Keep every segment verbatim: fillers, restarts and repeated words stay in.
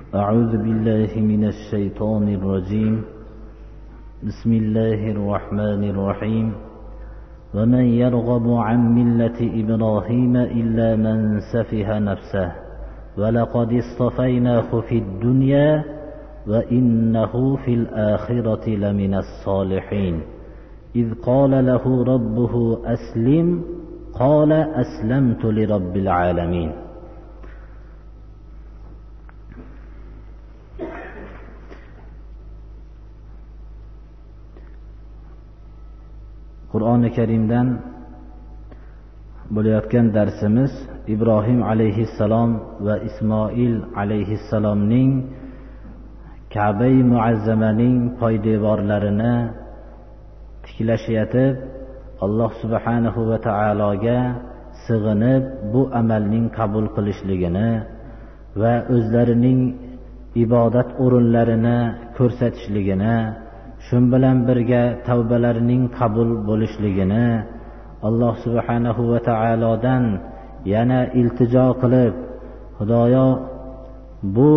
أعوذ بالله من الشيطان الرجيم. بسم الله الرحمن الرحيم. ومن يرغب عن ملة إبراهيم إلا من سفه نفسه ولقد اصطفيناه في الدنيا وإنه في الآخرة لمن الصالحين. إذ قال له ربه أسلم قال أسلمت لرب العالمين. Qur'oni Karimdan bo'layotgan darsimiz Ibrohim alayhissalom va Ismoil alayhissalomning Ka'ba-i Muazzamaning poydevorlarini tiklashayotib Alloh subhanahu va taologa sig'inib bu amalning qabul qilishligini va o'zlarining ibodat o'rinlarini ko'rsatishligini, shun bilan birga tavbalarining qabul bo'lishligini Alloh subhanahu va taolodan yana iltijo qilib, Xudoyo bu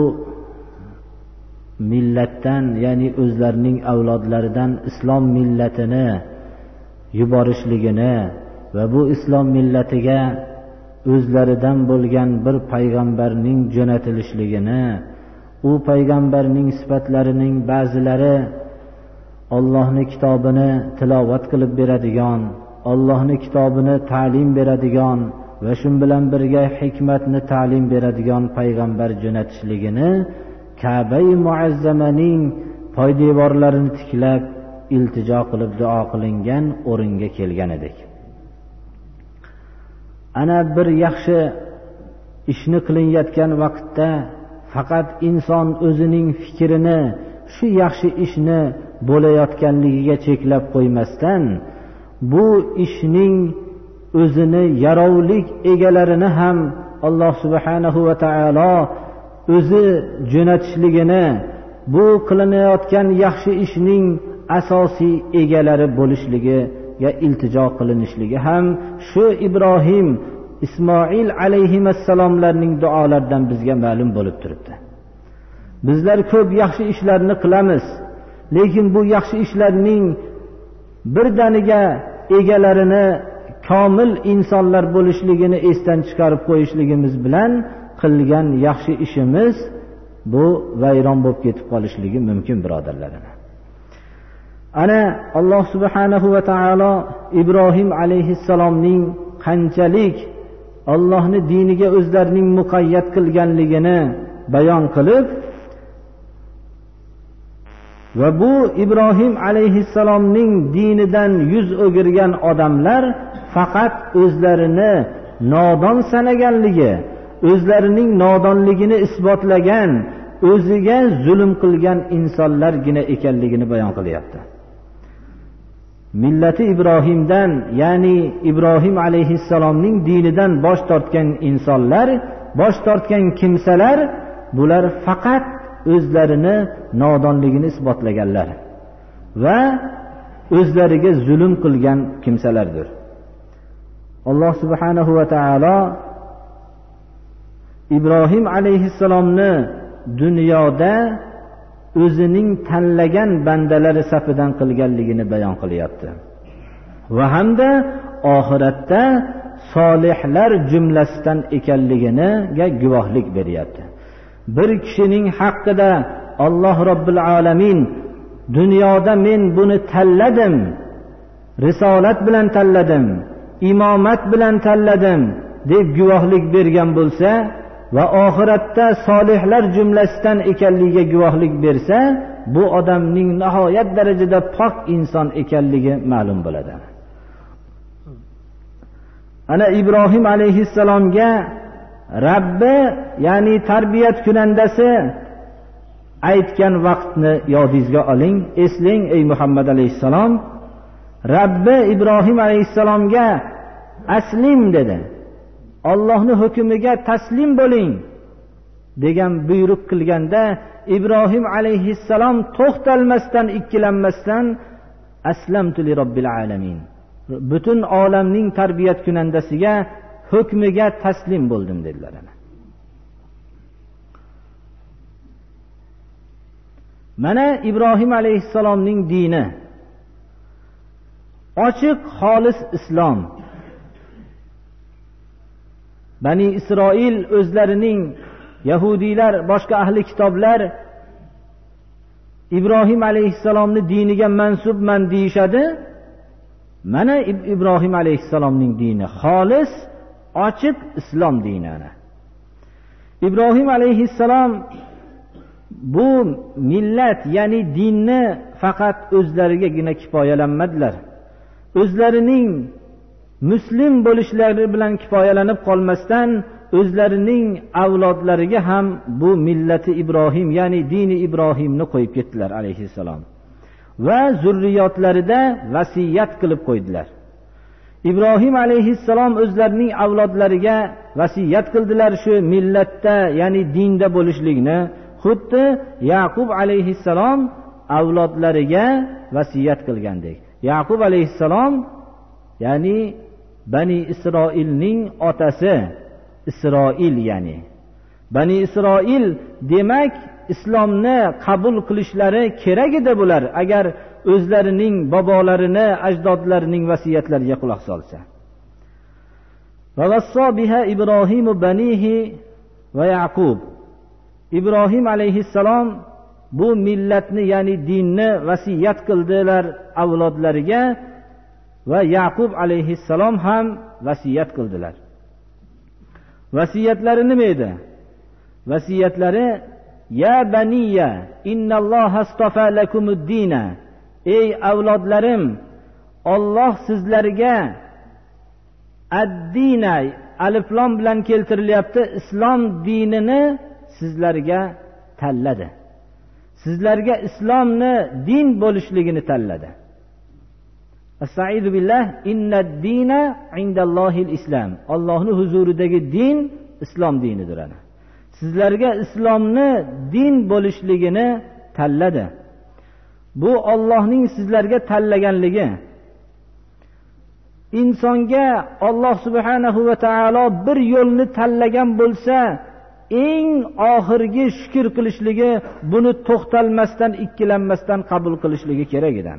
millatdan, ya'ni o'zlarining avlodlaridan islom millatini yuborishligini va bu islom millatiga o'zlaridan bo'lgan bir payg'ambarning jo'natilishligini, u payg'ambarning sifatlarining ba'zilari Allohning kitobini tilovat qilib beradigan, Allohning kitobini ta'lim beradigan va shun bilan birga hikmatni ta'lim beradigan payg'ambar jo'natishligini Ka'ba-i Muazzamaning poydevorlarini tiklab iltijo qilib duo qilingan o'ringa kelgan edik. Ana bir yaxshi ishni qilinayotgan vaqtda faqat inson o'zining fikrini shu yaxshi ishni bo'layotganligiga cheklab qo'ymasdan, bu ishning o'zini yarovlik egalarini ham Alloh subhanahu va taolo o'zi jo'natishligini, bu qilinayotgan yaxshi ishning asosiy egalari bo'lishligiga iltijo qilinishligi ham shu Ibrohim, Ismoil alayhissalomlarning duolaridan bizga ma'lum bo'lib turibdi. Bizlar ko'p yaxshi ishlarni qilamiz, lekin bu yaxshi ishlarning birdaniga egalarini komil insonlar bo'lishligini esdan chiqarib qo'yishligimiz bilan qilgan yaxshi ishimiz bu vayron bo'lib ketib qolishligi mumkin, birodarlar. Ana Alloh subhanahu va taolo Ibrohim alayhissalomning qanchalik Allohning diniga o'zlarining muqayyat qilganligini bayon qilib, va bu Ibrohim alayhissalomning dinidan yuz o'girgan odamlar faqat o'zlarini nodon sanaganligi, o'zlarining nodonligini isbotlagan, o'ziga zulm qilgan insonlargina ekanligini bayon qilyapti. Millati Ibrohimdan, ya'ni Ibrohim alayhissalomning dinidan bosh tortgan insonlar, bosh tortgan kimsalar, bular faqat o'zlarini nodonligini isbotlaganlar va o'zlariga zulm qilgan kimsalardir. Alloh subhanahu va taolo Ibrohim alayhissalomni dunyoda o'zining tanlagan bandalari safidan qilganligini bayon qilyapti va hamda oxiratda solihlar jumlasidan ekanligiga guvohlik beryapti. Bir kishining haqqida Alloh Robbil Alamin dunyoda men buni tanladim, risolat bilan tanladim, imomat bilan tanladim deb guvohlik bergan bo'lsa va oxiratda solihlar jumlasidan ekanligiga guvohlik bersa, bu odamning nihoyat darajada pok inson ekanligi ma'lum bo'ladi. Ana Ibrohim alayhissalomga Rabbi, ya'ni tarbiyat kunandasi aytgan vaqtni yodingizga oling, eslang ey Muhammad alayhissalom. Rabbi Ibrohim alayhissalomga aslim dedi. Allohning hukmiga taslim bo'ling degan buyruq qilganda, Ibrohim alayhissalom to'xtalmasdan, ikkilanmasdan aslamtu li robbil alamin, butun olamning tarbiyat kunandasiga, hukmiga taslim bo'ldim dedilar. mana Ibrohim alayhissalomning dini ochiq xolis islom. Bani Isroil o'zlarining, yahudiylar, boshqa ahli kitoblar Ibrohim alayhissalomning diniga mansubman deyishadi. Mana Ibrohim alayhissalomning dini xolis, ochiq islom dini. Ana Ibrohim alayhissalom bu millat, ya'ni dinni faqat o'zlarigagina kifoyalanmadilar. O'zlarining muslim bo'lishlari bilan kifoyalanib qolmasdan, o'zlarining avlodlariga ham bu millati Ibrohim, ya'ni dini Ibrohimni qo'yib ketdilar alayhissalom. Va zurriyotlarida vasiyat qilib qo'ydilar. Ibrohim alayhissalom o'zlarining avlodlariga vasiyat qildilar shu millatda, ya'ni dinda bo'lishlikni. Xuddi Yaqub alayhissalom avlodlariga vasiyat qilgandek. Yaqub alayhissalom ya'ni Bani Isroilning otasi, Isroil ya'ni. Bani Isroil demak islomni qabul qilishlari kerak edi bular, agar o'zlarining bobolarini, ajdodlarining vasiyatlariga quloq solsa. Va vassa biha Ibrohim banihi va Yaqub. Ibrohim alayhissalom bu millatni, ya'ni dinni vasiyat qildilar avlodlariga va Yaqub alayhissalom ham vasiyat qildilar. Vasiyatlari nima edi? Vasiyatlari: ya baniya innalloha astafa lakumuddina. Ey avlodlarim, Alloh sizlarga ad-dina aliflom bilan keltirilyapti, islom dinini sizlarga tanladi. Sizlarga islomni din bo'lishligini tanladi. Astaizu billah, innad-dina indallohil islam. Allohning huzuridagi din islom dinidir. Ana sizlarga islomni din bo'lishligini tanladi. Bu Allohning sizlarga tanlaganligi. Insonga Alloh subhanahu va taolo bir yo'lni tanlagan bo'lsa, eng oxirgi shukr qilishligi, buni to'xtalmasdan, ikkilanmasdan qabul qilishligi kerak edi.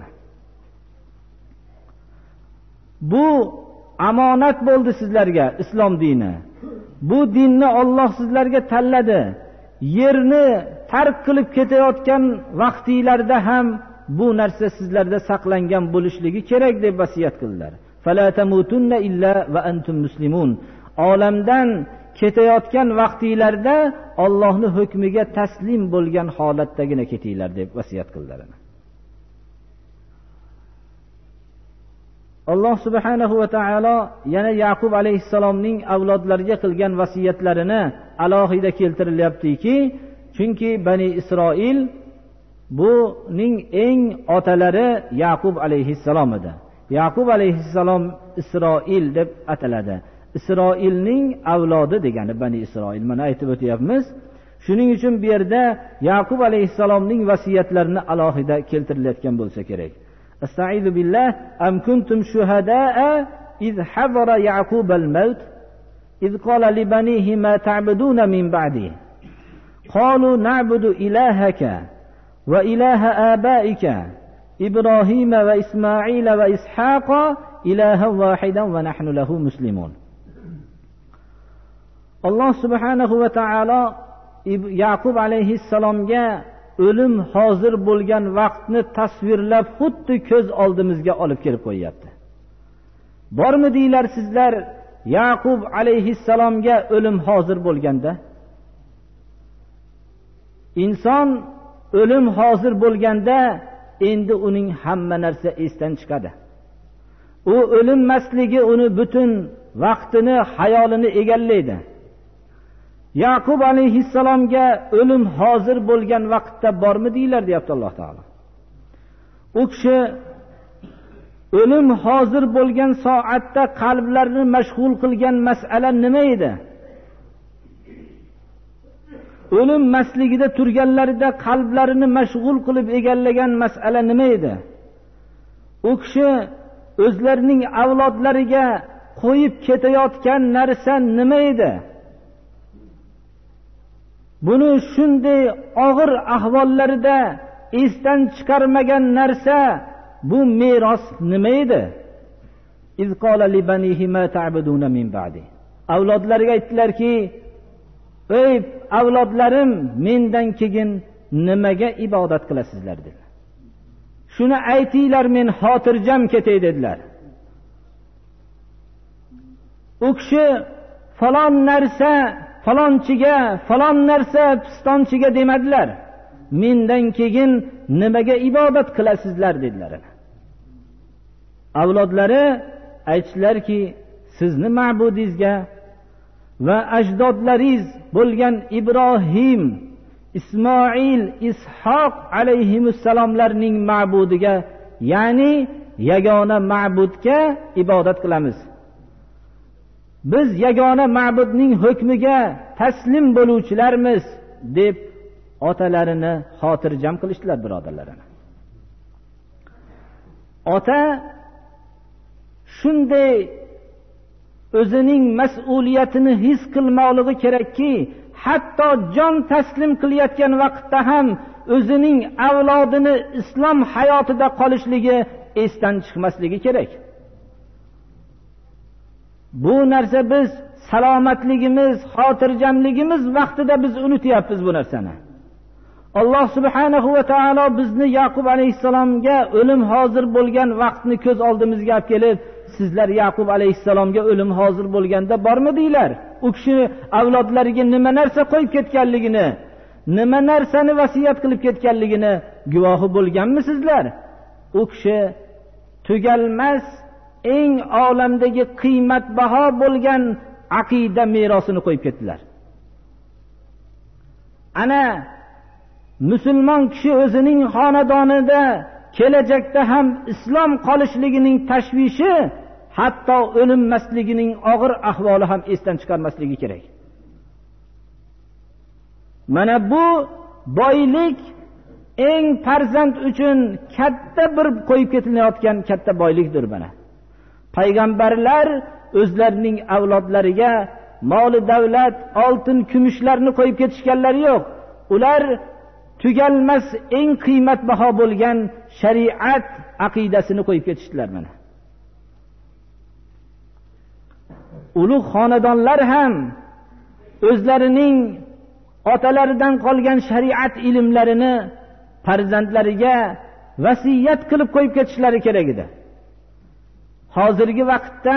Bu amonat bo'ldi sizlarga islom dini. Bu dinni Alloh sizlarga tanladi. Yerni tark qilib ketayotgan vaqtinglarda ham bu narsa sizlarda saqlangan bo'lishligi kerak deb vasiyat qildilar. Fala tamutunna illa va antum muslimun. Olamdan ketayotgan vaqtinglarda Allohning hukmiga taslim bo'lgan holatdagina ketinglar deb vasiyat qildilar. Alloh subhanahu va taolo yana Yaqub alayhissalomning avlodlariga qilgan vasiyatlarini alohida keltirilyaptiki, chunki Bani Isroil buning eng otalari Yaqub alayhissalom edi. Yaqub alayhissalom Isroil deb ataladi. Isroilning avlodi degani Bani Isroil. Mana aytib o'tyapmiz. Shuning uchun bu yerda Yaqub alayhissalomning vasiyatlarini alohida keltirilayotgan bo'lsa kerak. Astaizu billah, am kuntum shuhadaa iz hadara Yaqub al-maut iz qala li banihi ma ta'buduna min ba'di qalu na'budu ilahaka va ilaha abaika Ibrohima va Ismoila va Ishaqa ilahan wahidan va nahnu lahu muslimun. Alloh subhanahu va taolo Yaqub alayhissalomga o'lim hozir bo'lgan vaqtni tasvirlab xuddi ko'z oldimizga olib kelib qo'yapti. Bormi deylar sizlar Yaqub alayhissalomga o'lim hozir bo'lganda? Inson o'lim hozir bo'lganda endi uning hamma narsa esdan chiqadi. U o'linmasligi uni butun vaqtini, hayolini egallaydi. Yaqub alayhissalomga o'lim hozir bo'lgan vaqtda bormi deylar, deyapti Alloh taolo. U kishi o'lim hozir bo'lgan soatda qalblarini mashg'ul qilgan masala nima edi? O'lim masligida turganlarida qalblarini mashg'ul qilib egallagan masala nima edi? U kishi o'zlarining avlodlariga qo'yib ketayotgan narsa nima edi? Buni shunday og'ir ahvollarida esdan chiqarmagan narsa bu meros nima edi? iz qala li banihi ma ta'buduna min ba'di. Avlodlariga aytdilarki, ey avlodlarim, mendan keyin nimaga ibodat qilasizlar dedi. Shuni aytinglar, men xotirjam ketay dedilar. U kishi falon narsa falonchiga, falon narsa pistonchiga demadilar. Mendan keyin nimaga ibodat qilasizlar dedilar. Avlodlari aytdilarki, sizni ma'budingizga va ajdodlaringiz bo'lgan Ibrohim, Ismoil, Ishoq alayhimussalomlarning ma'budiga, ya'ni yagona ma'budga ibodat qilamiz. Biz yagona ma'budning hukmiga taslim bo'luvchilarmiz deb otalarini xotirjam qilishdilar, birodarlarini. Ota shunday o'zining mas'uliyatini his qilmoqligi kerakki, hatto jon taslim qilayotgan vaqtda ham o'zining avlodini islom hayotida qolishligi esdan chiqmasligi kerak. Bu narsa biz salomatligimiz, xotirjamligimiz vaqtida biz unutyapmiz bu narsani. Alloh subhanahu va taolo bizni Yaqub alayhissalomga o'lim hozir bo'lgan vaqtni ko'z oldimizga olib kelib, sizlar Yaqub alayhissalomga o'lim hozir bo'lganda bormidinglar? U kishi avlodlariga nima narsa qo'yib ketganligini, nima narsani vasiyat qilib ketganligini guvohi bo'lganmisizlar? U kishi tugalmas eng olamdagi qiymatbaho bo'lgan aqida merosini qo'yib ketdilar. Ana musulmon kishi o'zining xonadonida kelajakda ham islom qolishligining tashvishi, hatto o'linmasligining og'ir ahvoli ham esdan chiqarmasligi kerak. Mana bu boylik eng farzand uchun katta bir qo'yib ketilayotgan katta boylikdir mana. Payg'ambarlar o'zlarining avlodlariga mol davlat, oltin, kumushlarni qo'yib ketishganlari yo'q. Ular tugalmas eng qiymatbaho bo'lgan shariat aqidasini qo'yib ketishdilar mana. Ulug' xonadonlar ham o'zlarining otalaridan qolgan shariat ilmlarini farzandlariga vasiyat qilib qo'yib ketishlari kerak edi. Hozirgi vaqtda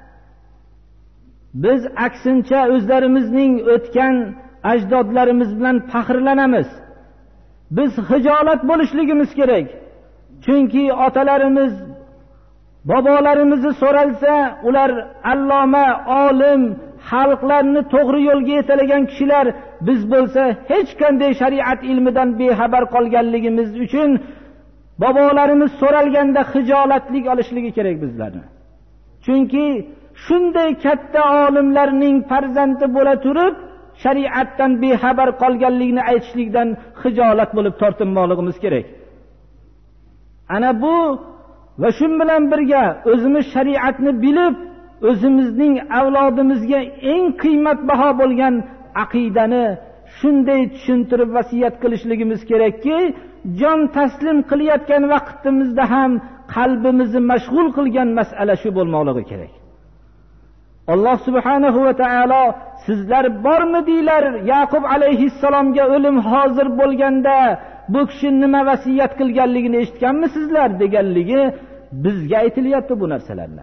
biz aksincha o'zlarimizning o'tgan ajdodlarimiz bilan faxrlanamiz. Biz hijolat bo'lishligimiz kerak. Chunki otalarimiz, bobolarimizni so'ralsa, ular alloma, olim, xalqlarni to'g'ri yo'lga yetalagan kishilar. Biz bo'lsa hech qanday shariat ilmidan bexabar qolganligimiz uchun bobolarimiz so'ralganda hijolatlik olishligi kerak bizlarni. Chunki shunday katta olimlarning farzandi bo'la turib, shariatdan bexabar qolganligini aytishlikdan hijolat bo'lib tortinmoqligimiz kerak. Ana bu va shun bilan birga o'zimiz shariatni bilib, o'zimizning avlodimizga eng qiymatbaho bo'lgan aqidani shunday tushuntirib vasiyat qilishligimiz kerakki, jon taslim qilayotgan vaqtimizda ham qalbimizni mashg'ul qilgan masala shu bo'lmoqligi kerak. Alloh subhanahu va taolo sizlar bormidinglar Yaqub alayhissalomga o'lim hozir bo'lganda bu kishi nima vasiyat qilganligini eshitganmisizlar deganligi bizga aytilyapti bu narsalarni.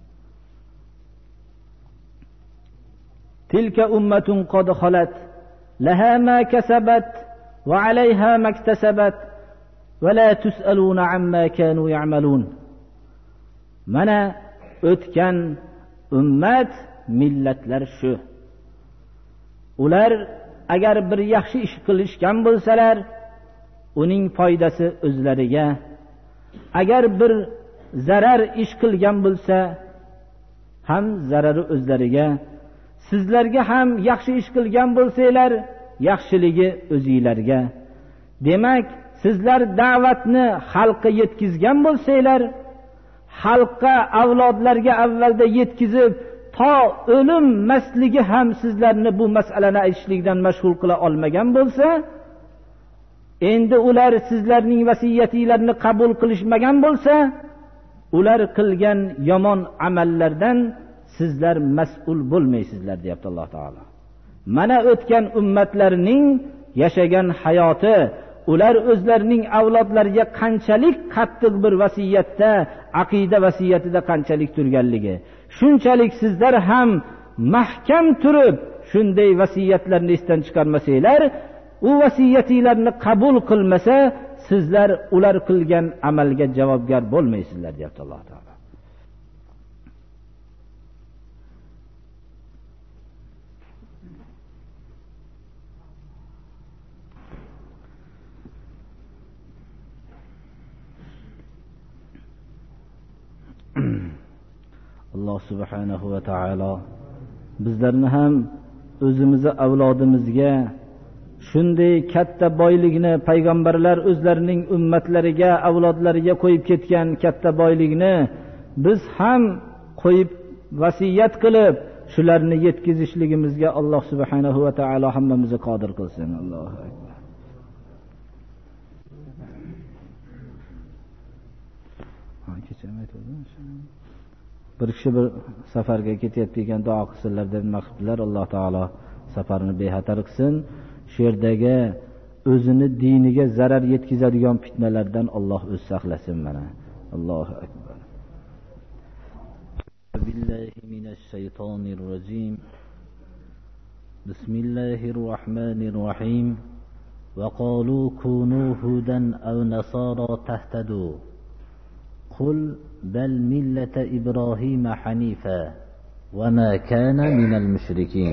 Tilka ummatun qad khalat laha ma kasabat va alayha maktasabat va la tusaluna amma kanu ya'malun. Mana o'tgan ummat, millatlar shu. Ular agar bir yaxshi ish qilishgan bo'lsalar, uning foydasi o'zlariga. Agar bir zarar ish qilgan bo'lsa, ham zarari o'zlariga. Sizlarga ham yaxshi ish qilgan bo'lsanglar, yaxshiligi o'zingizlarga. Demak, sizlar da'vatni xalqqa yetkazgan bo'lsanglar, xalqqa, avlodlarga avvalda yetkazib, to o'lim masligi ham sizlarni bu masalani aytishlikdan mashg'ul qila olmagan bo'lsa, endi ular sizlarning vasiyatinglarni qabul qilishmagan bo'lsa, ular qilgan yomon amallardan sizlar mas'ul bo'lmaysizlar, deyapti Alloh taolo. Mana o'tgan ummatlarning yashagan hayoti, ular o'zlarining avlodlariga qanchalik qattiq bir vasiyatda, aqida vasiyatida qanchalik turganligi, shunchalik sizlar ham mahkam turib shunday vasiyatlarni esdan chiqarmasanglar, u vasiyatinglarni qabul qilmasa, sizlar ular qilgan amalga javobgar bo'lmaysizlar, deyapti Alloh taolo. Alloh subhanahu va taolo bizlarni ham o'zimizni avlodimizga shunday katta boylikni, payg'ambarlar o'zlarining ummatlariga, avlodlariga qo'yib ketgan katta boylikni biz ham qo'yib vasiyat qilib shularni yetkazishligimizga Alloh subhanahu va taolo hammamizni qodir qilsin. Allohu akbar. Bir kishi bir safarga ketayotgan ekan, duo qilsinlar deb maqsadlar. Alloh taolo safarini bexatar qilsin. Shu yerdagi o'zini diniga zarar yetkazadigan fitnalardan Alloh o'z saqlasin. Mana Allohu akbar. Billahi minash shaytonir rojim. Bismillahir rohmanir rohim. Va qalu kunu hudan aw nasara tahtadu. Qul bal millata Ibrohima hanifa wa ma kana minal mushrikin.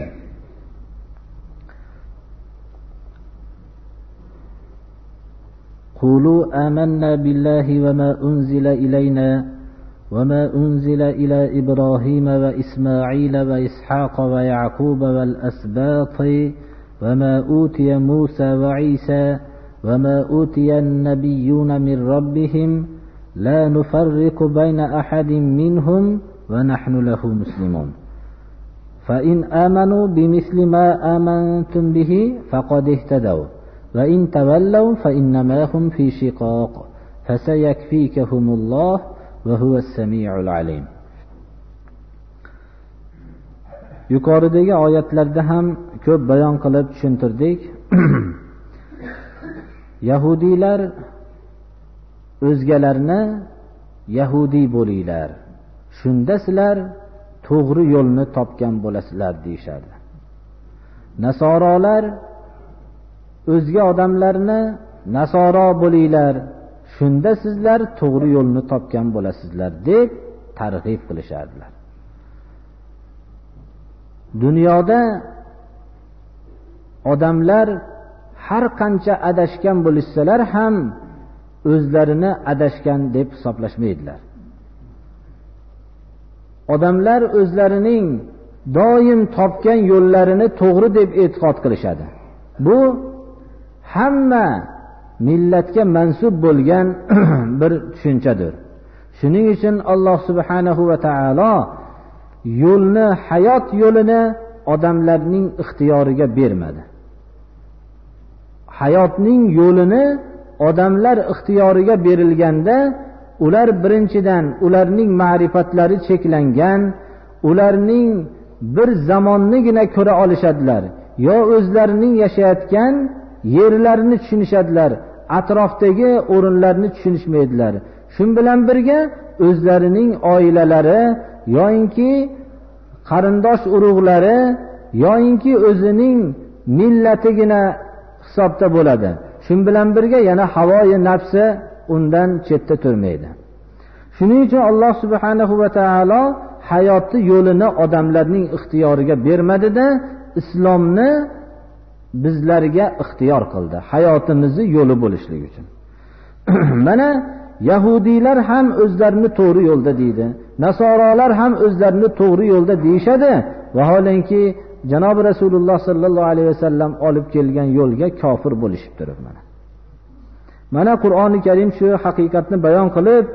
قولوا آمنا بالله وما أنزل إلينا وما أنزل إلى إبراهيم وإسماعيل وإسحاق ويعقوب والأسباط وما أوتي موسى وعيسى وما أوتي النبيون من ربهم لا نفرق بين أحد منهم ونحن له مسلمون فإن آمنوا بمثل ما آمنتم به فقد اهتدوا وإن تولوا فإنما هم في شقاق فسيكفيكهم الله وهو السميع العليم. Yuqoridagi oyatlarda ham ko'p bayon qilib tushuntirdik. Yahudiylar o'zgalarni Yahudi bo'linglar, shunda sizlar to'g'ri yo'lni topgan bo'lasizlar deyshadi. Nasorolar o'zga odamlarni nasoro bo'linglar, shunda sizlar to'g'ri yo'lni topgan bo'lasizlar deb targ'ib qilishardilar. Dunyoda odamlar har qancha adashgan bo'lsalar ham o'zlarini adashgan deb hisoblashmaydilar. Odamlar o'zlarining doim topgan yo'llarini to'g'ri deb e'tiqod qilishadi. Bu hamma millatga mansub bo'lgan bir tushunchadir. Shuning uchun Alloh subhanahu va taolo yo'lni, hayot yo'lini odamlarning ixtiyoriga bermadi. Hayotning yo'lini odamlar ixtiyoriga berilganda, ular birinchidan ularning ma'rifatlari cheklangan, ularning bir zamonnigina ko'ra olishadilar, yo o'zlarining yashayotgan yerlarini tushunishadilar, atrofdagi o'rinlarni tushunishmaydilar. Shun bilan birga o'zlarining oilalari yoinki qarindosh urug'lari yoinki o'zining millatigina hisobda bo'ladi. Shun bilan birga yana havoyi nafsi undan chetda turmaydi. Shuning uchun Alloh subhanahu va taolo hayotni yo'lini odamlarning ixtiyoriga bermadida, islomni bizlarga ixtiyor qildi, hayotimizni yo'li bo'lishligi uchun. Mana Yahudiylar ham o'zlarini to'g'ri yo'lda deydi, Nasorolar ham o'zlarini to'g'ri yo'lda deyshadi. Vaholanki Janob Rasululloh sallallohu alayhi vasallam olib kelgan yo'lga kofir bo'lishib turib mana. Mana Qur'oni Karim shu haqiqatni bayon qilib,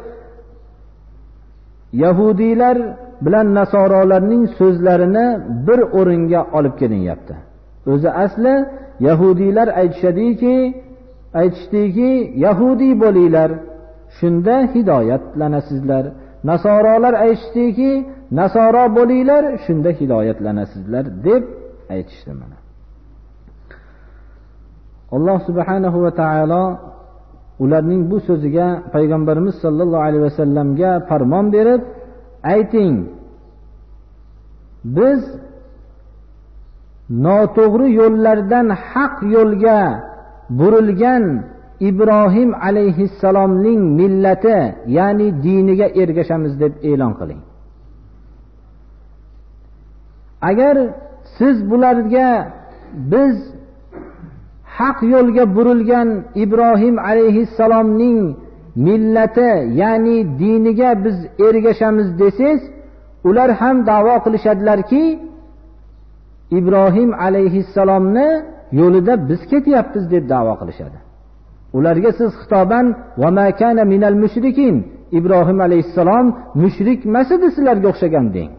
Yahudiylar bilan Nasorolarning so'zlarini bir o'ringa olib kelinyapti. O'zi asli Yahudiylar aytishadiki, aytishdiki, yahudiy bo'linglar, shunda hidoyatlanasizlar. Nasorolar aytishdiki, nasoro bo'linglar, shunda hidoyatlanasizlar deb aytishdi. Mana Alloh subhanahu va taolo ularning bu so'ziga payg'ambarimiz sollallohu alayhi vasallamga farmon berib, ayting, biz noto'g'ri yo'llardan haq yo'lga burilgan Ibrohim alayhissalomning millati, ya'ni diniga ergashamiz deb e'lon qiling. Agar siz bularga biz haq yo'lga burilgan Ibrohim alayhissalomning millati, ya'ni diniga biz ergashamiz desangiz, ular ham da'vo qilishadilarki, Ibrohim alayhissalomni yo'lida biz ketyapmiz deb da'vo qilishadi. Ularga siz xitoban va ma kana minal mushrikin, Ibrohim alayhissalom mushrik emas edi sizlarga o'xshagan deng.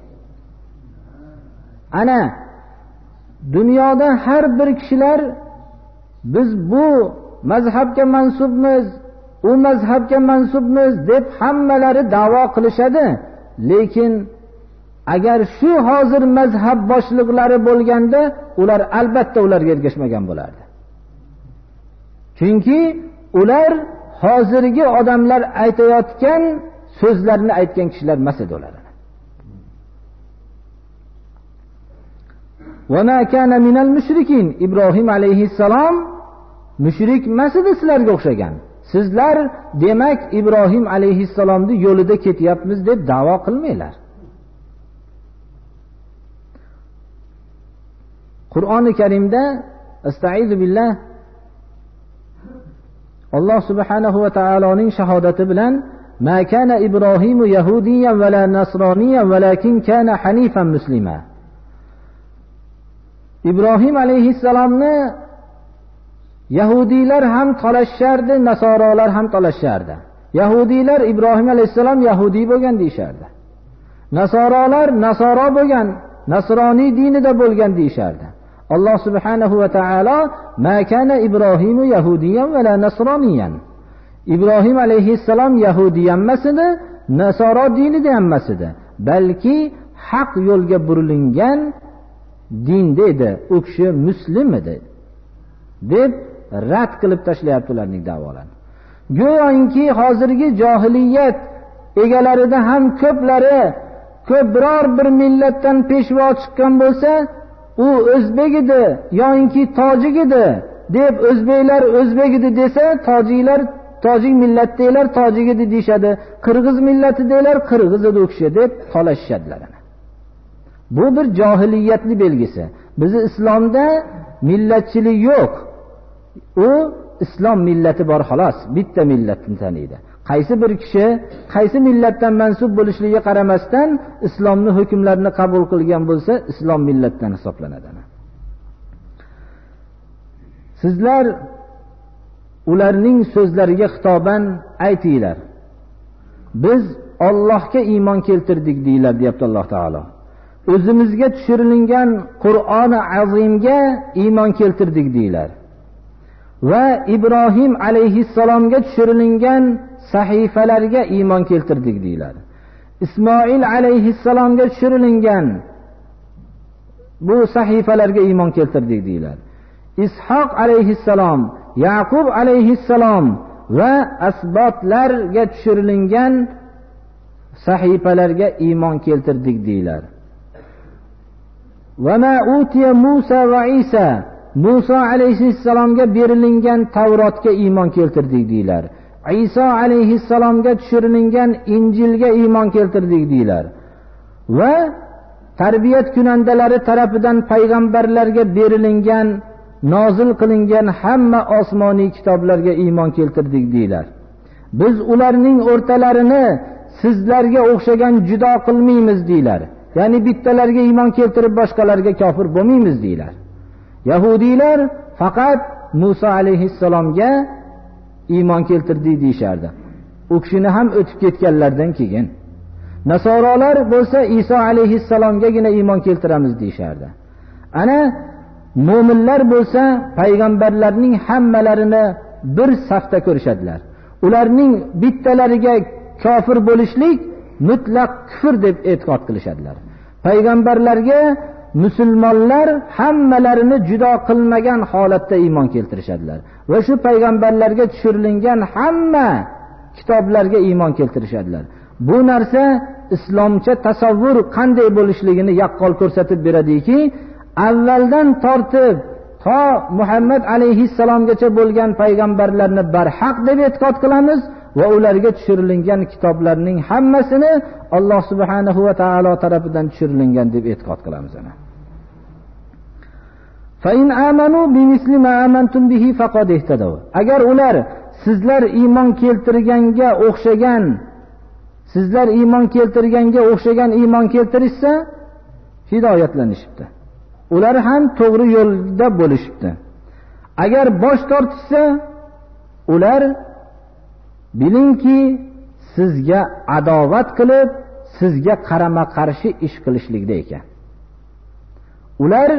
Ana dunyoda har bir kishilar biz bu mazhabga mansubmiz, u mazhabga mansubmiz deb hammalari da'vo qilishadi. Lekin agar shu hozir mazhab boshliqlari bo'lganda, ular albatta ularga ergashmagan bo'lardi. Chunki ular hozirgi odamlar aytayotgan so'zlarni aytgan kishilar emas edi ular. Va ma kana minal mushrikin, Ibrohim alayhissalom mushrik emas edi sizlarga o'xshagan. Sizlar demak Ibrohim alayhissalomning yo'lida ketyapmiz deb da'vo qilmanglar. Qur'oni Karimda Estaizu billah, Alloh subhanahu va taoloning shahodati bilan ma kana Ibrohimu yahudiyyan va la nasroniyyan valakin kana hanifan muslima. Ibrohim alayhissalomni yahudiylar ham talashardi, nasorolar ham talashardi. Yahudiylar Ibrohim alayhissalom yahudiy bo'lgan deyishardi. Nasorolar nasoro bo'lgan, nasroniy dinida bo'lgan deyishardi. Alloh subhanahu va taolo ma kana Ibrohimu yahudiyyan va la nasroniyan. Ibrohim alayhissalom yahudiy emas edi, nasoro dinida emas edi, balki haq yo'lga burilingan dinda edi, u kishi muslim edi deb rad qilib tashlayapti ularning da'volarini. Go'yoki hozirgi johiliyat egalarida ham ko'plari ko'p biror bir millatdan peshvo chiqqan bo'lsa, u o'zbek edi yoki tojik edi deb, o'zbeklar o'zbek edi desa, tojiklar tojik millatdagilar tojik edi deyshadi, qirg'iz millatidagilar qirg'iz edi u kishi deb talashishadilar. Bu bir johiliyatning belgisi. Bizi islomda millatchilik yo'q. U islom millati bor xolos, bitta millatni taniydi. Qaysi bir kishi qaysi millatdan mansub bo'lishligiga qaramasdan islomning hukmlarini qabul qilgan bo'lsa, islom millatdan hisoblanadi. Sizlar ularning so'zlariga xitoban aytinglar, biz Allohga iymon keltirdik deylar, deyapti Alloh taolo. O'zimizga tushirilgan Qur'oni azimga iymon keltirdik deylar. Va Ibrohim alayhissalomga tushirilgan sahifalarga iymon keltirdik deylar. Ismoil alayhissalomga tushirilgan bu sahifalarga iymon keltirdik deylar. Ishoq alayhissalom, Yaqub alayhissalom va asbotlarga tushirilgan sahifalarga iymon keltirdik deylar. Va ma utiya Musa va Isa, Musa alayhissalomga berilgan Tavrotga iymon keltirdik deylar. Isa alayhissalomga tushirilgan Injilga iymon keltirdik deylar. Va tarbiyat kunandalari tarafidan payg'ambarlarga berilgan, nozil qilingan hamma osmoniy kitoblarga iymon keltirdik deylar. Biz ularning o'rtalarini sizlarga o'xshagan judo qilmaymiz deylar. Ya'ni bittalarga iymon keltirib boshqalarga kofir bo'lmaymiz deylar. Yahudiylar faqat Musa alayhissalomga iymon keltirdik deyishardi. U kishini ham o'tib ketganlardan keyin. Nasorolar bo'lsa Isa alayhissalomgagina iymon keltiramiz deyishardi. Ana mo'minlar bo'lsa payg'ambarlarning hammalarini bir safda ko'rishadilar. Ularning bittalariga kofir bo'lishlik mutlaq kufr deb e'tiqod qilishadilar. Payg'ambarlarga musulmonlar hammalarini judo qilmagan holatda iymon keltirishadilar va shu payg'ambarlarga tushirilgan hamma kitoblarga iymon keltirishadilar. Bu narsa islomcha tasavvur qanday bo'lishligini yaqqol ko'rsatib beradiki, avvaldan tortib to Muhammad alayhissalomgacha bo'lgan payg'ambarlarni barhaq deb e'tiqod qilamiz va ularga tushirilgan kitoblarning hammasini Alloh subhanahu va taolo tarafidan tushirilgan deb e'tiqod qilamiz. ana. Fa in amanu bimisli ma amantum bihi faqad ihtadaw. Agar ular sizlar iymon keltirganga o'xshagan sizlar iymon keltirganga o'xshagan iymon keltirishsa hidoyatlanishibdi. Ular ham to'g'ri yo'lda bo'lishibdi. Agar bosh tortishsa ular bilingki sizga adovat qilib sizga qarama qarshi ish qilishlikda ekan. Ular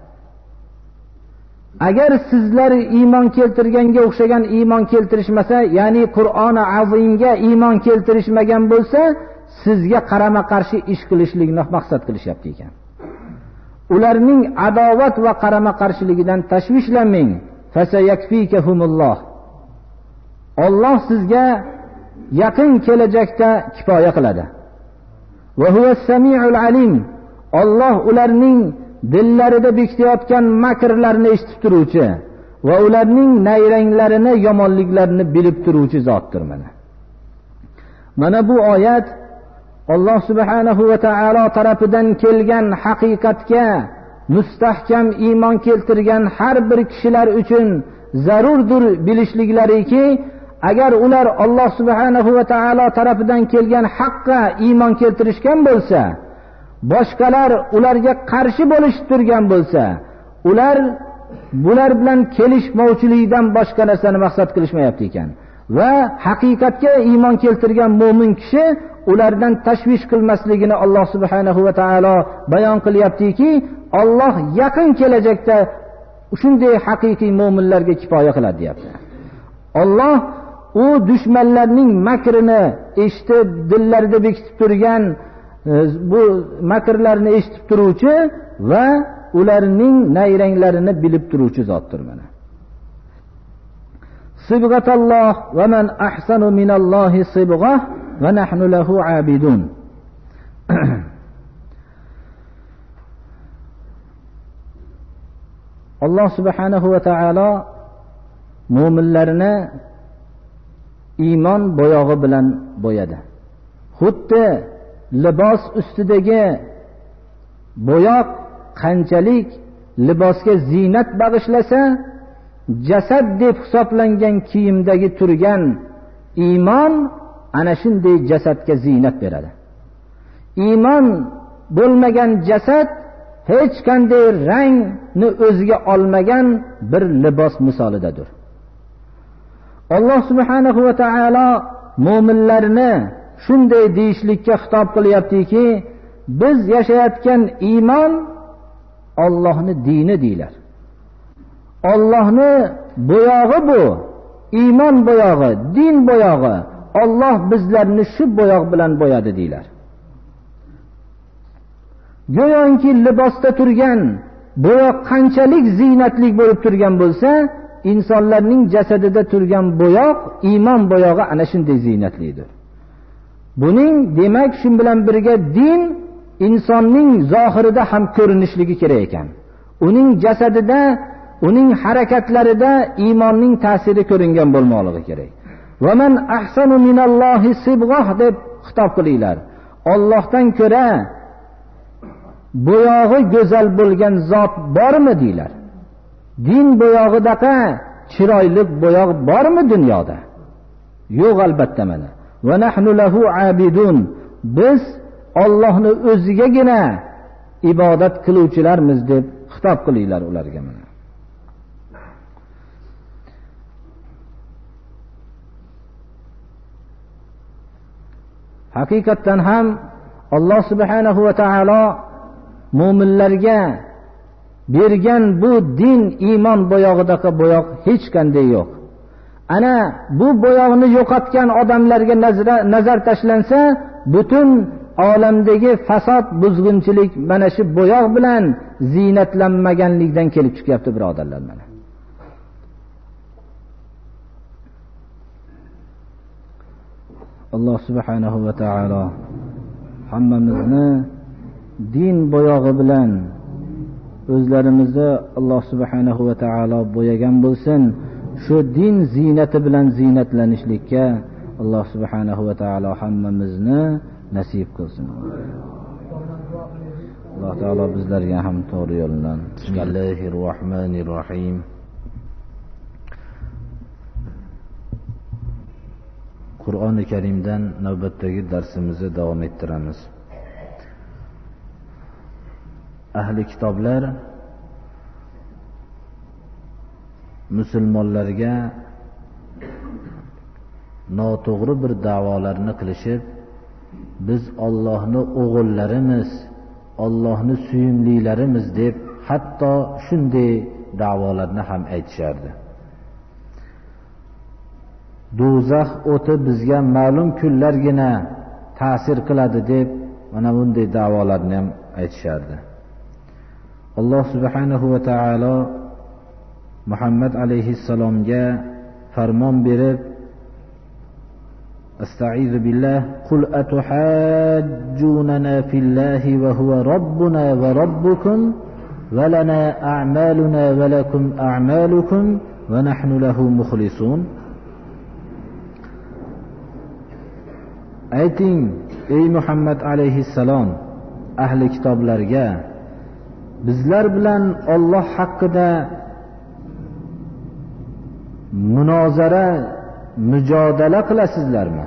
agar sizlar iymon keltirganga o'xshagan iymon keltirishmasa, ya'ni Qur'oni azimga iymon keltirishmagan bo'lsa, sizga qarama qarshi ish qilishlikni maqsad qilishyapti ekan. Ularning adovat va qarama qarshiligidan tashvishlanmang. Fasayakfikahumulloh. Alloh sizga yaqin kelajakda kifoya qiladi. Va huwas-sami'ul alim. Alloh ularning dillarida bekitayotgan makrlarni eshitib turuvchi va ularning nayranglarini, yomonliklarini bilib turuvchi zotdir. Mana. Mana bu oyat Alloh subhanahu va taolo tarafidan kelgan haqiqatga mustahkam iymon keltirgan har bir kishilar uchun zarurdir bilishliklariki, agar ular Alloh subhanahu va taolo tarafidan kelgan haqqa iymon keltirishgan bo'lsa, boshqalar ularga qarshi bo'lishib turgan bo'lsa, ular bular bilan kelishmovchilikdan boshqa narsani maqsad qilishmayapti ekan. Va haqiqatga iymon keltirgan mo'min kishi ulardan tashvish qilmasligini Alloh subhanahu va taolo bayon qilyaptiki, Alloh yaqin kelajakda shunday haqiqiy mo'minlarga kifoya qiladi deyapti. Alloh u dushmanlarning makrini eshitib dillarida bekitib turgan bu makrlarni eshitib turuvchi va ularning nayranglarini bilib turuvchi zotdir. Mana. Sibghatalloh va man ahsanu minallohi sibghah va nahnu lahu abidun. Alloh subhanahu va taolo mu'minlarni iymon bo'yog'i bilan bo'yadi. Xuddi libos ustidagi bo'yoq qanchalik libosga ziynat bag'ishlasa, jasad deb hisoblangan kiyimdagi turgan iymon ana shunday jasadga ziynat beradi. Iymon bo'lmagan jasad hech qanday rangni o'ziga olmagan bir libos misolidadir. Alloh subhanahu va taolo mu'minlarni shunday deyishlikka xitob qilyaptiki, biz yashayotgan iymon Allohning dini deylar. Allohning bo'yog'i bu, iymon bo'yog'i, din bo'yog'i. Alloh bizlarni shu bo'yoq bilan bo'yadi deylar. Go'yoki libosda turgan bo'yoq qanchalik ziynatli bo'lib turgan bo'lsa, insonlarning jasadida turgan bo'yoq, iymon bo'yog'i ana shunday ziynatlidir. Buning demak shu bilan birga din insonning zohirida ham ko'rinishligi kerak ekan. Uning jasadida, uning harakatlarida iymonning ta'siri ko'ringan bo'lmoqligi kerak. Va man ahsanu minallohi sibghah deb xitob qilinglar. Allohdan ko'ra bo'yog'i go'zal bo'lgan zot bormi deylar. Din bo'yog'idaqa chiroyli bo'yoq bormi dunyoda? Yo'q, albatta. Mana va nahnu lahu abidun. Biz Allohning o'zigagina ibodat qiluvchilarmiz deb xitob qilinglar ularga. Mana haqiqatan ham Alloh subhanahu va taolo mu'minlarga bergan bu din iymon bo'yog'idaqa bo'yoq hech qanday yo'q. ana bu bo'yoqni yo'qotgan odamlarga nazar tashlansa, butun olamdagi fasod, buzg'unchilik mana shu bo'yoq bilan ziynatlanmaganlikdan kelib chiqyapti, birodarlar. Mana Alloh subhanahu va taolo hammamizni din bo'yog'i bilan o'zlarimizni Alloh subhanahu va taolo bo'yagan bo'lsin. Shu din ziynati bilan ziynatlanishlikka Alloh subhanahu va taolo hammamizni nasib qilsin. Alloh taolo bizlarga ham to'g'ri yo'ldan. Bismillahir rohmanir rohim. Qur'oni Karimdan navbatdagi darsimizni davom ettiramiz. Ahli kitoblar musulmonlarga noto'g'ri bir da'volarni qilishib, biz Allohning o'g'illarimiz, Allohning suyumlilarimiz deb hatto shunday da'volarni ham aytishardi. Do'zax o'ti bizga ma'lum kunlargina ta'sir qiladi deb mana bunday da'volarni ham aytishardi. Alloh subhanahu va taolo Muhammad alayhissalomga farmon berib, Astaizu billah, qul atuhajjunana fillahi va huwa rabbuna va rabbukum va lana a'maluna va lakum a'malukum va nahnu lahu mukhlisun. Ayting, ey Muhammad alayhissalom, ahli kitoblarga, bizlar bilan Alloh haqida munozara, mujodala qilasizlarmi?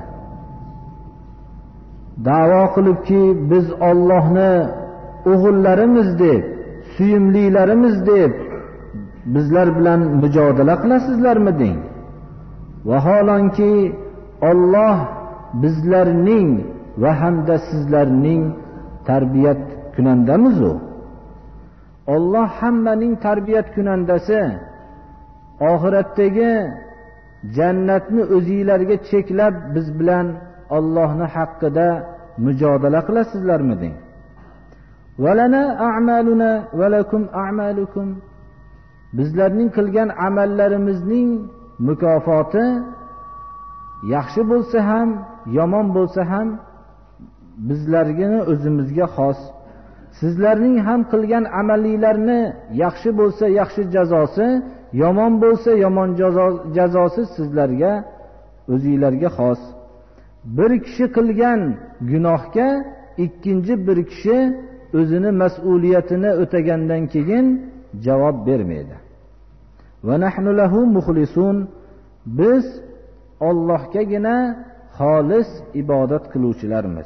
Da'vo qilibki, biz Allohni o'g'illarimiz deb, suyumlilarimiz deb bizlar bilan mujodala qilasizlarmi deng. Vaholanki Alloh bizlarning va hamda sizlarning tarbiyat kunandamiz u. Alloh hammaning tarbiyat kunandasi. Oxiratdagi jannatni o'zingizlarga cheklab biz bilan Allohning haqqida mujodala qilasizlarmi deng. Valana a'maluna va lakum a'malukum. Bizlarning qilgan amallarimizning mukofoti yaxshi bo'lsa ham, yomon bo'lsa ham bizlarga o'zimizga xos. Sizlarning ham qilgan amalinglarni yaxshi bo'lsa yaxshi jazosi, yomon bo'lsa yomon jazosi sizlarga, o'zingizlarga xos. Bir kishi qilgan gunohga ikkinchi bir kishi o'zini mas'uliyatini o'tagandan keyin javob bermaydi. Va nahnu lahu mukhlisun. Biz Allohgagina xolis ibodat qiluvchilarmiz.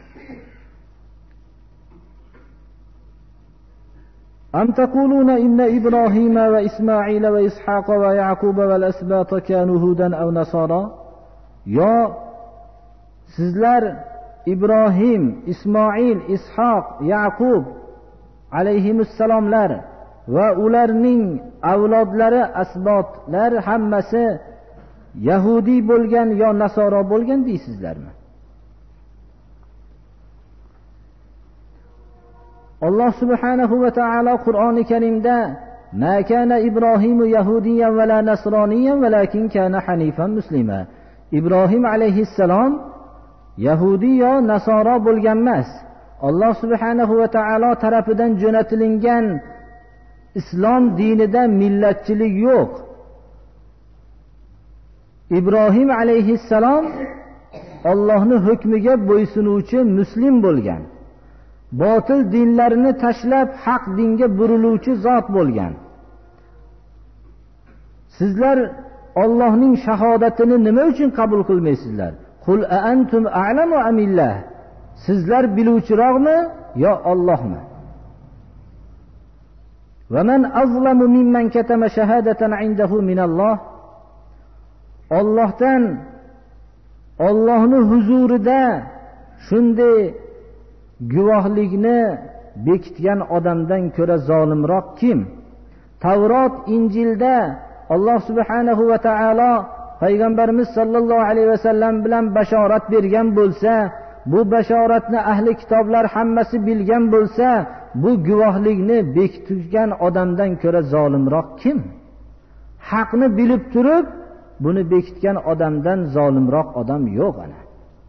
Am taquluna inna Ibrohima va Ismoila va Ishaqa va Yaquba va al-asbata kanu hudan aw nasara? Yo sizlar Ibrohim, Ismoil, Ishoq, Yaqub alayhimussalomlar va ularning avlodlari, asbotlar hammasi Yahudi bo'lgan yo Nasoro bo'lgan deysizlarmi? Alloh subhanahu va taolo Qur'oni Karimda ma kana Ibrohimu yahudiyyan va la nasroniyyan valakin kana hanifan muslima. Ibrohim alayhissalom Yahudi yo Nasoro bo'lgan emas. Alloh subhanahu va taolo tarafidan jo'natilingan islom dinida millatchilik yo'q. Ibrohim alayhissalom Allohning hukmiga bo'ysunuvchi muslim bo'lgan. Botil dinlarini tashlab haq dinga buriluvchi zot bo'lgan. Sizlar Allohning shahodatini nima uchun qabul qilmaysizlar? Qul a antum a'lamu amillah. Sizlar biluvchiroqmi yo Allohmi? Va man azlamu mimman katama shahadatan indahu minalloh. Allohdan, Allohning huzurida shunday guvohlikni bekitgan odamdan ko'ra zolimroq kim? Tavrot, Injilda Alloh subhanahu va taolo payg'ambarimiz sollallohu alayhi vasallam bilan bashorat bergan bo'lsa, bu bashoratni ahli kitoblar hammasi bilgan bo'lsa, bu guvohlikni bekitgan odamdan ko'ra zolimroq kim? Haqni bilib turib buni bekitgan odamdan zolimroq odam yo'q. ana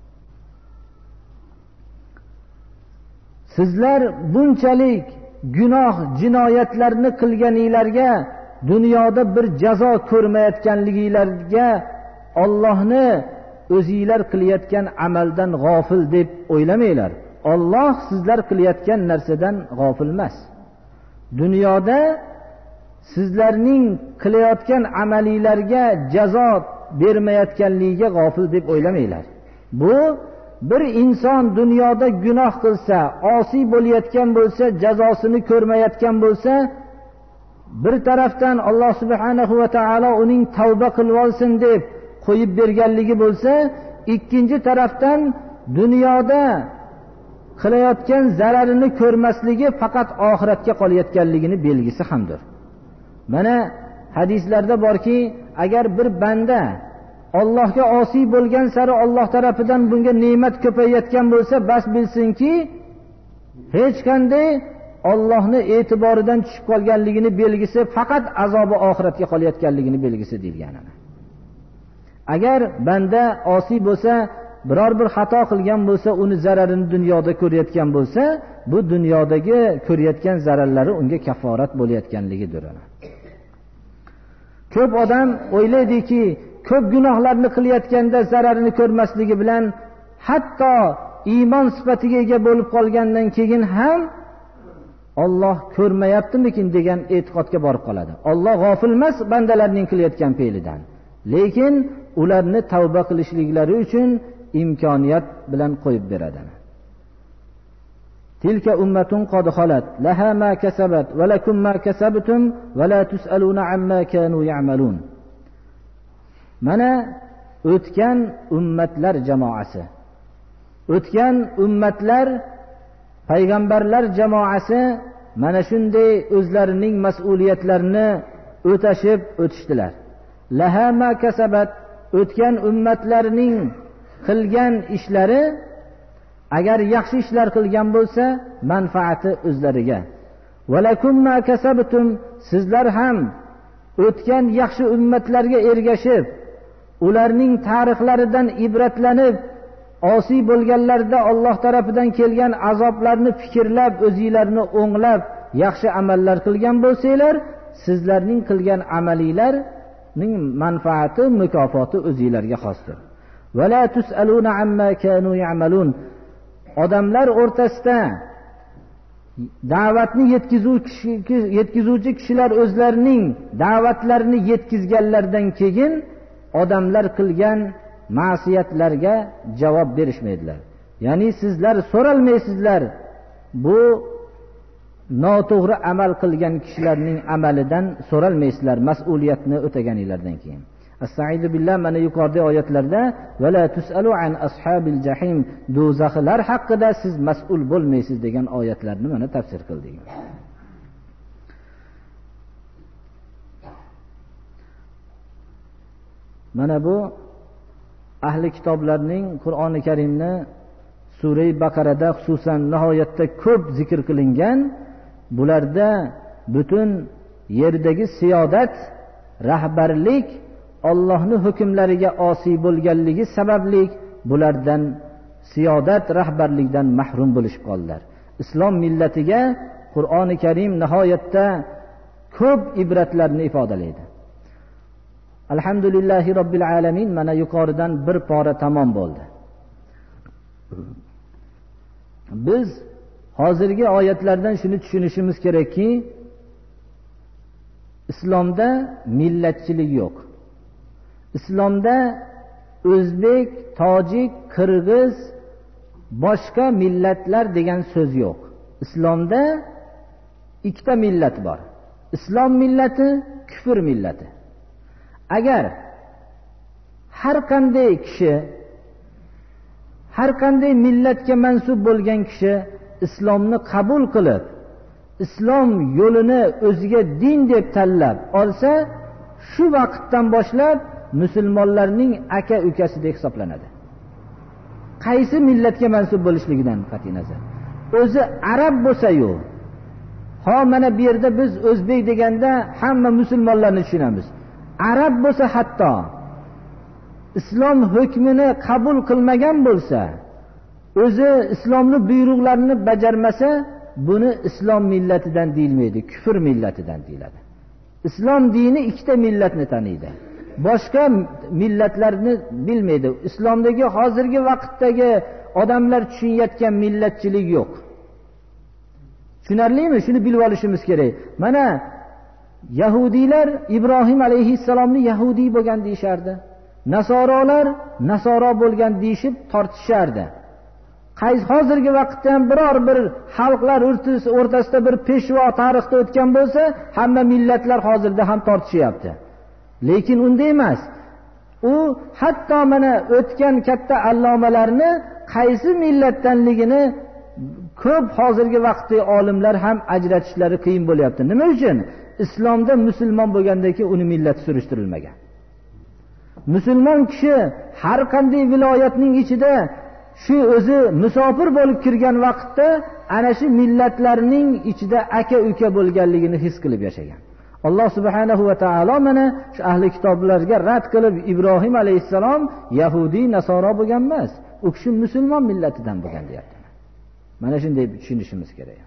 sizlar bunchalik gunoh jinoyatlarni qilganinglarga, dunyoda bir jazo ko'rmayotganliginglarga Allohni o'zinglar qilayotgan amaldan g'ofil deb o'ylamanglar. Alloh sizlar qilayotgan narsadan g'ofil emas. Dunyoda sizlarning qilayotgan amalinglarga jazo bermayotganligiga g'ofil deb o'ylamanglar. Bu bir inson dunyoda gunoh qilsa, osiy bo'layotgan bo'lsa, jazosini ko'rmayotgan bo'lsa, bir tarafdan Alloh subhanahu va taolo uning tavba qilib olsin deb qo'yib berganligi bo'lsa, ikkinchi tarafdan dunyoda qilayotgan zararini ko'rmasligi faqat oxiratga qolayotganligini belgisi hamdir. Mana hadislarda borki, agar bir banda Allohga osiy bo'lgan sari Alloh tarafidan bunga ne'mat ko'payayotgan bo'lsa, bas bilsinki, hech qanday Allohning e'tiboridan tushib qolganligini belgisi, faqat azobi oxiratga qolayotganligini belgisi deyilgan. Agar banda osiy bo'lsa, biror bir xato qilgan bo'lsa, uni zararini dunyoda ko'rayotgan bo'lsa, bu dunyodagi ko'rayotgan zararlari unga kaforat bo'layotganligidir. Ko'p odam o'ylaydiki, ko'p gunohlarni qilayotganda zararini ko'rmasligi bilan hatto iymon sifatiga ega bo'lib qolgandan keyin ham Alloh ko'rmayaptimikin degan e'tiqodga borib qoladi. Alloh g'ofil emas bandalarning qilayotgan fe'lidan. Lekin ularni tavba qilishliklari uchun imkoniyat bilan qo'yib beradi. Tilka ummatun qad khalat laha ma kasabat va lakum ma kasabtum va la tusaluna amma kanu ya'malun. Mana o'tgan ummatlar jamoasi, o'tgan ummatlar payg'ambarlar jamoasi mana shunday o'zlarining mas'uliyatlarini o'tashib o'tishdilar. Laha ma kasabat, o'tgan ummatlarning qilgan ishlari, agar yaxshi ishlar qilgan bo'lsa, manfaati o'zlariga. Valakum ma kasabtum, sizlar ham o'tgan yaxshi ummatlarga ergashib, ularning tarixlaridan ibratlanib, osiy bo'lganlarda Alloh tarafidan kelgan azoblarni fikrlab, o'zingizlarni o'nglab, yaxshi amallar qilgan bo'lsanglar, sizlarning qilgan amalinglarning manfaati, mukofoti o'zingizlarga xosdir. Va la tusaluna amma kanu ya'malun. Odamlar o'rtasida da'vatni yetkazuvchi yetkazuvchi kishilar o'zlarining da'vatlarini yetkazganlardan keyin odamlar qilgan ma'siyatlarga javob berishmaydilar. Ya'ni sizlar so'ralmaysizlar bu noto'g'ri amal qilgan kishilarning amalidan so'ralmaysizlar mas'uliyatni o'taganinglardan keyin. Estaizu billah, mana yuqoridagi oyatlarda va la tusalu an ashabil jahim, do'zaxlar haqida siz mas'ul bo'lmaysiz degan oyatlarni mana tafsir qildik. Mana bu ahli kitoblarning Qur'oni Karimni Sura-i Baqarada xususan nihoyatda ko'p zikr qilingan, bularda butun yerdagi siyodat, rahbarlik Allohning hukmlariga osiy bo'lganligi sababli bulardan siyodat, rahbarlikdan mahrum bo'lishib qoldilar. Islom millatiga Qur'oni Karim nihoyatda ko'p ibratlarni ifodalaydi. Alhamdulillahi robbil alamin. Mana yuqoridan bir pora tamom bo'ldi. Biz hozirgi oyatlardan shuni tushunishimiz kerakki, islomda millatchilik yo'q. Islomda o'zbek, tojik, qirg'iz, boshqa millatlar degan so'z yo'q. Islomda ikkita millat bor. Islom millati, kufr millati. Agar har qanday kishi, har qanday millatga mansub bo'lgan kishi islomni qabul qilib, islom yo'lini o'ziga din deb tanlab olsa, shu vaqtdan boshlab musulmonlarning aka ukasidek hisoblanadi. Qaysi millatga mansub bo'lishligidan qat'iy nazar. O'zi arab bo'lsa-yu, ha mana bu yerda biz o'zbek deganda hamma musulmonlarni tushunamiz. Arab bo'lsa hatto islom hukmini qabul qilmagan bo'lsa, o'zi islomning buyruqlarini bajarmasa, buni islom millatidan deyilmaydi, kufr millatidan deyiladi. Islom dini ikkita millatni taniydi. Boshqa millatlarni bilmaydi. Islomdagi hozirgi vaqtdagi odamlar tushunayotgan millatchilik yo'q. Tushunarlimi? Shuni bilib olishimiz kerak. Mana Yahudiylar Ibrohim alayhissalomni Yahudiy bo'lgan deyishardi. Nasorolar Nasoro bo'lgan deyishib tortishardi. Qaysi hozirgi vaqtda ham biror bir xalqlar o'rtasida bir peshvo tarixda o'tgan bo'lsa, hamma millatlar hozirda ham tortishyapti. Lekin unday emas. U hatto mana o'tgan katta allomalarni qaysi millatdanligini ko'p hozirgi vaqtdagi olimlar ham ajratishlari qiyin bo'lyapti. Nima uchun? Islomda musulmon bo'lgandan keyin uni millati surishtirilmagan. Musulmon kishi har qanday viloyatning ichida shu o'zi musofir bo'lib kirgan vaqtda ana shu millatlarning ichida aka-uka bo'lganligini his qilib yashagan. Alloh subhanahu va taolo mana shu ahli kitoblarga rad qilib Ibrohim alayhissalom Yahudi, Nasoro bo'lgan emas, u kishi musulmon millatidan bo'lgan deyapti. Mana shunday tushunishimiz kerak.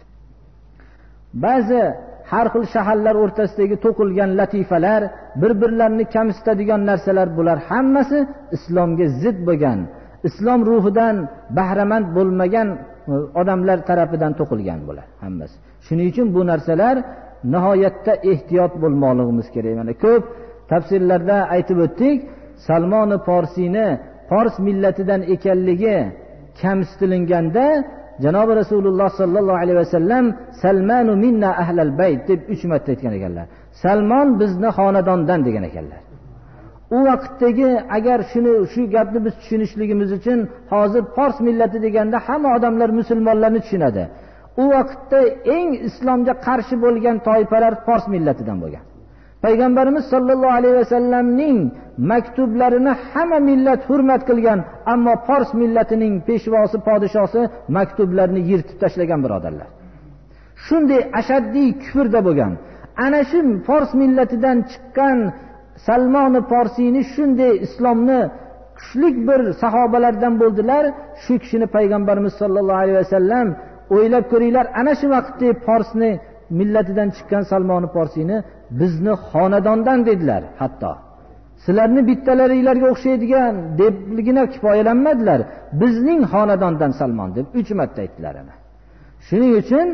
Ba'zi har xil shaharlar o'rtasidagi to'qilgan latifalar, bir-birlarini kamsitadigan narsalar, bular hammasi islomga zid bo'lgan, islom ruhidan bahramand bo'lmagan odamlar tarafidan to'qilgan bular hammasi. Shuning uchun bu narsalar nihoyatda ehtiyot bo'lmoqligimiz kerak. Mana ko'p tafsirlarda aytib o'tdik, Salmon Forsiyni Fors millatidan ekanligi kamsitilganda Janob Rasululloh sallallohu alayhi vasallam Salmanu minna ahlal bayt deb uch marta aytgan ekanlar. Salmon bizni xonadondan degan ekanlar. U vaqtdagi agar shuni shu gapni biz tushunishligimiz uchun hozir Fors millati deganda hamma odamlar musulmonlarni tushunadi. U vaqtda eng islomga qarshi bo'lgan toifalar Fors millatidan bo'lgan. Payg'ambarimiz sollallohu alayhi vasallamning maktublarini hamma millat hurmat qilgan, ammo Fors millatining peshvosi, podshosi maktublarni yirtib tashlagan birodarlar. Shunday ashaddiy kufrda bo'lgan. Ana shu Fors millatidan chiqqan Salmon Forsiyni shunday islomni kuchli bir sahobalardan bo'ldilar. Shu kishini Payg'ambarimiz sollallohu alayhi vasallam o'ylab ko'ringlar, ana shu vaqtda Forsni millatidan chiqqan Salmon Forsiyni bizni xonadondan dedilar. Hatto sizlarni bittalaringlarga o'xshaydigan debligina kifoyalanmadilar. Bizning xonadondan Salmon deb uch marta aytdilar ana. Shuning uchun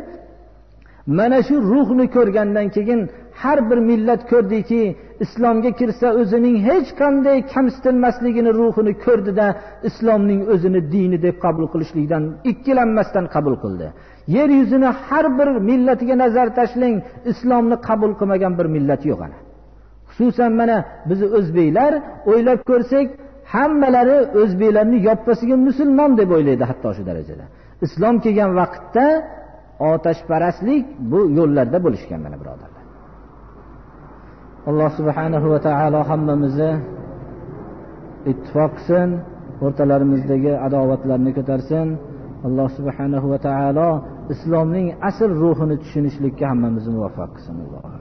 mana shu ruhni ko'rgandan keyin har bir millat ko'rdiki, islomga kirsa o'zining hech qanday kamsitilmasligini ruhini ko'rdida, islomning o'zini dini deb qabul qilishlikdan ikkilanmasdan qabul qildi. Yer yuzini har bir millatiga nazar tashlang, islomni qabul qilmagan bir millat yo'q ana. Xususan mana biz o'zbeklar o'ylab ko'rsak, hammalari o'zbeklarni yoppasiga musulmon deb o'ylaydi, hatto shu darajada. Islom kelgan vaqtda otashparastlik bu yo'llarda bo'lishgan mana birodarlar. Alloh subhanahu va taolo hammamizni ittifoq qilsin, o'rtalarimizdagi adovatlarni ko'tarsin. Alloh subhanahu va taolo islomning asl ruhini tushunishlikka hammamizni muvaffaq qilsin.